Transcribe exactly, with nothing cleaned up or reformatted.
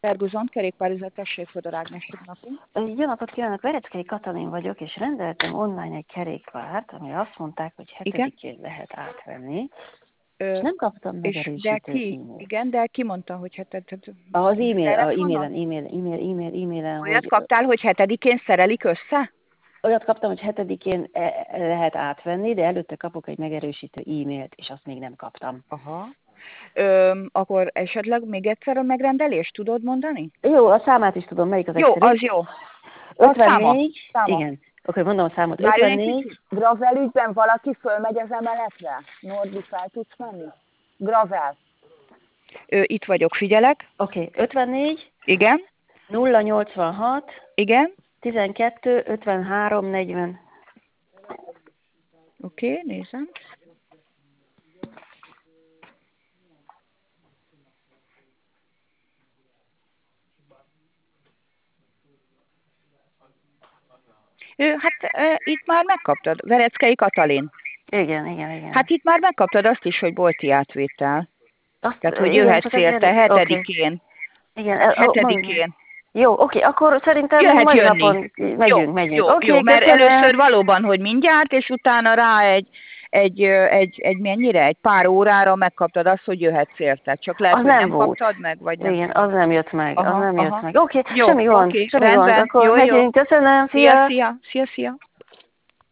Ferguson, kerékpárüzlet, tessék, Fodor Ágnes, jó napot. Jó napot kívánok, Vereckei Katalin vagyok, és rendeltem online egy kerékpárt, ami azt mondták, hogy hetedikén lehet átvenni, Ö, és nem kaptam megerősítő e-mailt. Igen, de ki mondta, hogy heted... Az e-mail, a e-mailen, e-mail, e-mail, e-mail, e-mailen, Olyat hogy... kaptál, hogy hetedikén szerelik össze? Olyat kaptam, hogy hetedikén lehet átvenni, de előtte kapok egy megerősítő e-mailt, és azt még nem kaptam. Aha. Ö, akkor esetleg még egyszer a megrendelést tudod mondani? Jó, a számát is tudom, melyik az Jó, egyszerű. az jó. ötvennégy, száma. igen, akkor mondom a számot, Várj egy ötvennégy. kicsit. Gravel ügyben valaki fölmegy az emeletre? Norbi, fel tudsz menni? Gravel. Ö, itt vagyok, figyelek. Oké, okay, ötvennégy. Igen. nulla nyolcvanhat. Igen. tizenkettő, ötvenhárom, negyven. Oké, okay, nézem. Hát e, itt már megkaptad, Vereckei Katalin. Igen, igen, igen. Hát itt már megkaptad azt is, hogy bolti átvétel. Azt, Tehát, hogy igen, jöhetsz érte hetedikén. Okay. Igen, hetedikén. Jó, oké, okay, akkor szerintem jöhet mai jönni. napon megyünk, jó, megyünk. Jó, okay, jó, mert köszönöm. először valóban, hogy mindjárt, és utána rá egy, egy, egy, egy mennyire, egy pár órára megkaptad azt, hogy jöhetsz érte. Csak lehet, az hogy nem, nem volt. kaptad meg, vagy nem. Igen, az nem jött meg, aha, az nem aha. jött meg. Oké, okay, jó, semmi gond, okay, semmi rendben, gond, akkor jó, megyünk, jó. köszönöm, szia. Szia, szia, szia, szia.